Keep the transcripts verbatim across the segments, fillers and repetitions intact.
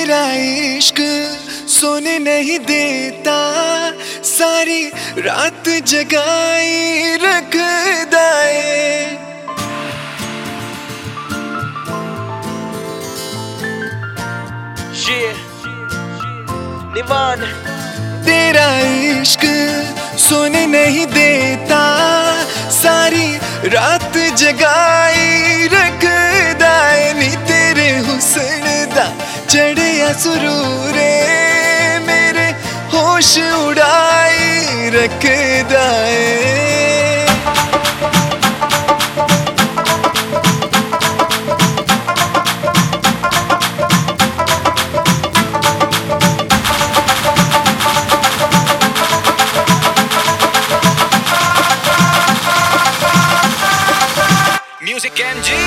तेरा इश्क सोने नहीं देता, सारी रात जगाई रखदा है। निवान तेरा इश्क सोने नहीं देता, सारी रात जगाई रखदा है। नी तेरे हुस्न दा चढ़िया सुरूरे मेरे होश उड़ाई रखदा है। Music M G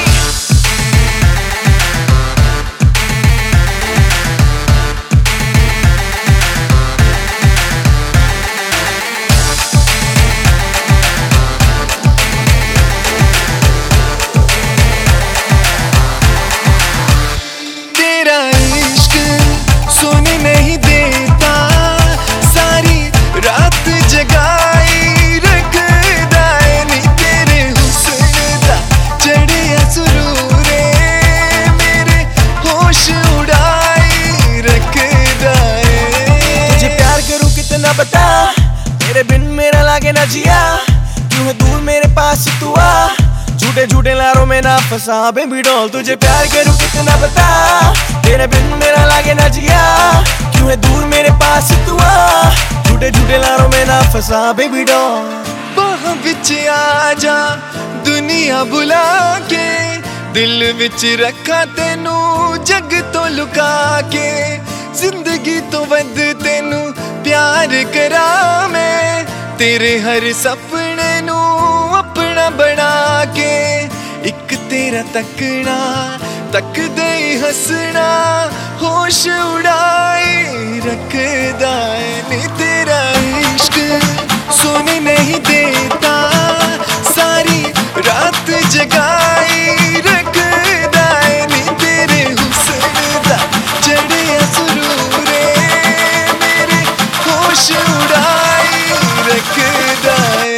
तेरा इश्क सोने नहीं देता, सारी रात जगाई रखदा है। नी तेरे हुस्न दा चढ़िया सुरूरे मेरे होश उड़ाई रखदा है। तुझे प्यार करूं कितना बता, तेरे बिन मेरा लागे ना जिया। क्यों है दूर मेरे पास तू आ, झूठे झूठे लारों में ना फंसा बेबी डॉल। तुझे प्यार करूं कितना बता, तेरे बिन मेरा लागे ना जिया। क्यों है दूर मेरे पास तू आ, झूठे झूठे लारों में ना फंसा बेबी डॉल। बाह विच आ जा दुनिया बुला के, दिल विच रखा तेनू जग तो लुका के। जिंदगी तो वध तेनू प्यार करा मैं, तेरे हर सपने नू अपना बना के। एक तेरा तकना तकदे ही हंसना होश उड़ाई रखदा है। नी तेरा इश्क सोने नहीं देता, सारी रात जगाई रखदा है। नी तेरे हुस्न दा चढ़िया सुरूरे मेरे होश उड़ाई रखदा है।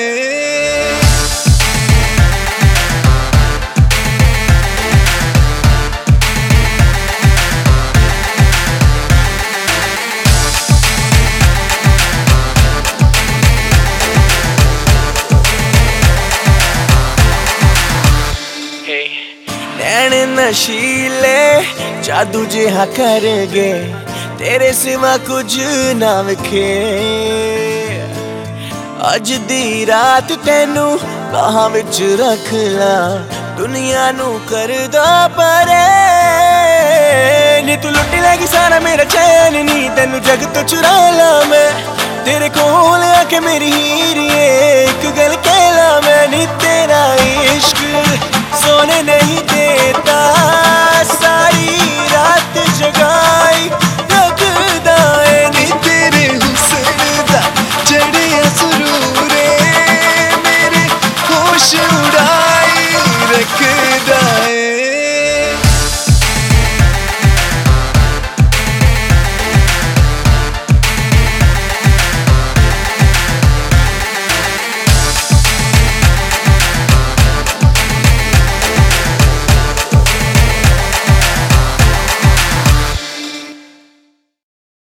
नैन नशीले जादू जिहा कर गए, तेरे सिवा कुछ ना विखे। अज दी रात तेनू बाहां विच रख ला, दुनिया नू करदा परे। नी तू लुट लेगी सारा मेरा चैन, नी तेनू जग तो चुरा ला मैं। तेरे कोल आके मेरी हीरिए एक गल कहला मैं। नी तेरा इश्क सोने नहीं देता, सारी रात जगा